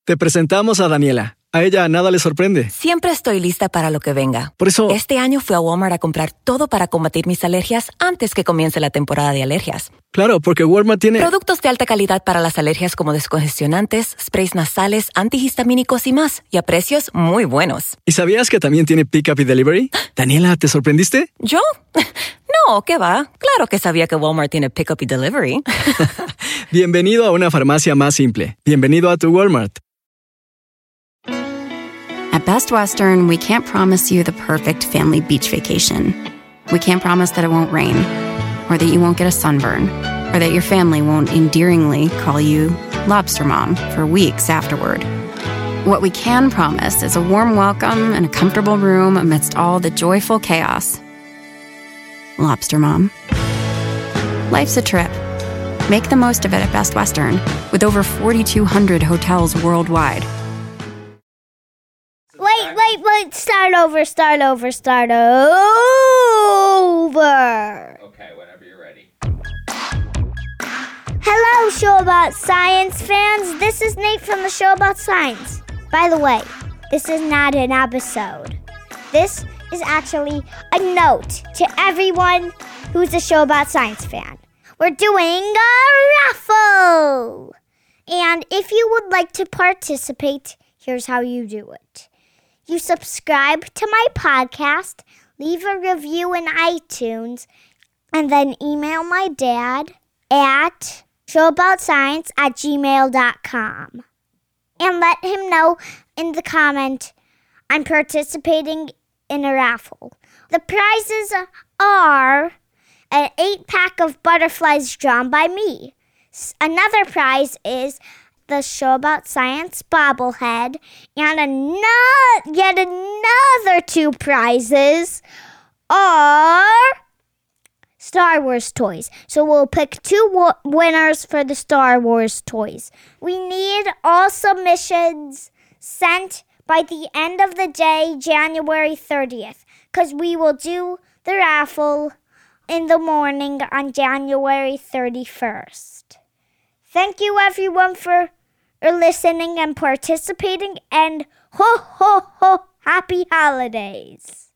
Te presentamos a Daniela. A ella nada le sorprende. Siempre estoy lista para lo que venga. Por eso... Este año fui a Walmart a comprar todo para combatir mis alergias antes que comience la temporada de alergias. Claro, porque Walmart tiene... Productos de alta calidad para las alergias como descongestionantes, sprays nasales, antihistamínicos y más. Y a precios muy buenos. ¿Y sabías que también tiene Pick-up y Delivery? Daniela, ¿te sorprendiste? ¿Yo? No, ¿qué va? Claro que sabía que Walmart tiene Pick-up y Delivery. Bienvenido a una farmacia más simple. Bienvenido a tu Walmart. At Best Western, we can't promise you the perfect family beach vacation. We can't promise that it won't rain, or that you won't get a sunburn, or that your family won't endearingly call you Lobster Mom for weeks afterward. What we can promise is a warm welcome and a comfortable room amidst all the joyful chaos. Lobster Mom. Life's a trip. Make the most of it at Best Western, with over 4,200 hotels worldwide. Wait, start over. Okay, whenever you're ready. Hello, Show About Science fans. This is Nate from the Show About Science. By the way, this is not an episode. This is actually a note to everyone who's a Show About Science fan. We're doing a raffle! And if you would like to participate, here's how you do it. You subscribe to my podcast, leave a review in iTunes, and then email my dad at showaboutscience@gmail.com. And let him know in the comment, I'm participating in a raffle. The prizes are an 8-pack of butterflies drawn by me. Another prize is the Show About Science bobblehead, and yet another 2 prizes are Star Wars toys. So we'll pick 2 winners for the Star Wars toys. We need all submissions sent by the end of the day, January 30th, because we will do the raffle in the morning on January 31st. Thank you, everyone, for listening and participating, and ho, ho, ho, happy holidays.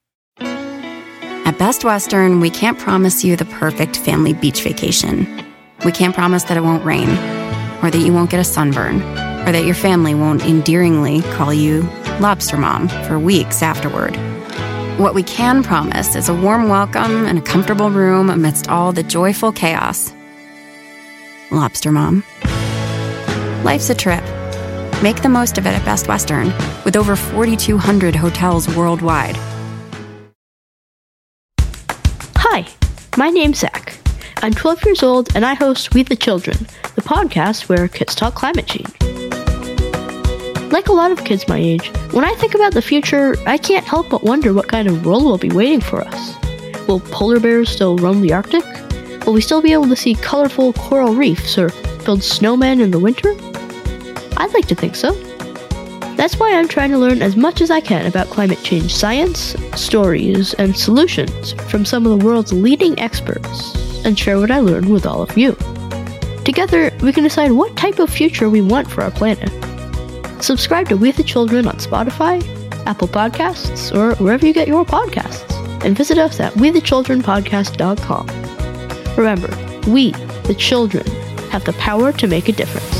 At Best Western, we can't promise you the perfect family beach vacation. We can't promise that it won't rain, or that you won't get a sunburn, or that your family won't endearingly call you Lobster Mom for weeks afterward. What we can promise is a warm welcome and a comfortable room amidst all the joyful chaos. Lobster Mom. Life's a trip. Make the most of it at Best Western, with over 4,200 hotels worldwide. Hi, my name's Zach. I'm 12 years old and I host We the Children, the podcast where kids talk climate change. Like a lot of kids my age, when I think about the future, I can't help but wonder what kind of world will be waiting for us. Will polar bears still roam the Arctic? Will we still be able to see colorful coral reefs or build snowmen in the winter? I'd like to think so. That's why I'm trying to learn as much as I can about climate change science, stories, and solutions from some of the world's leading experts, and share what I learned with all of you. Together, we can decide what type of future we want for our planet. Subscribe to We the Children on Spotify, Apple Podcasts, or wherever you get your podcasts, and visit us at wethechildrenpodcast.com. Remember, we, the children, have the power to make a difference.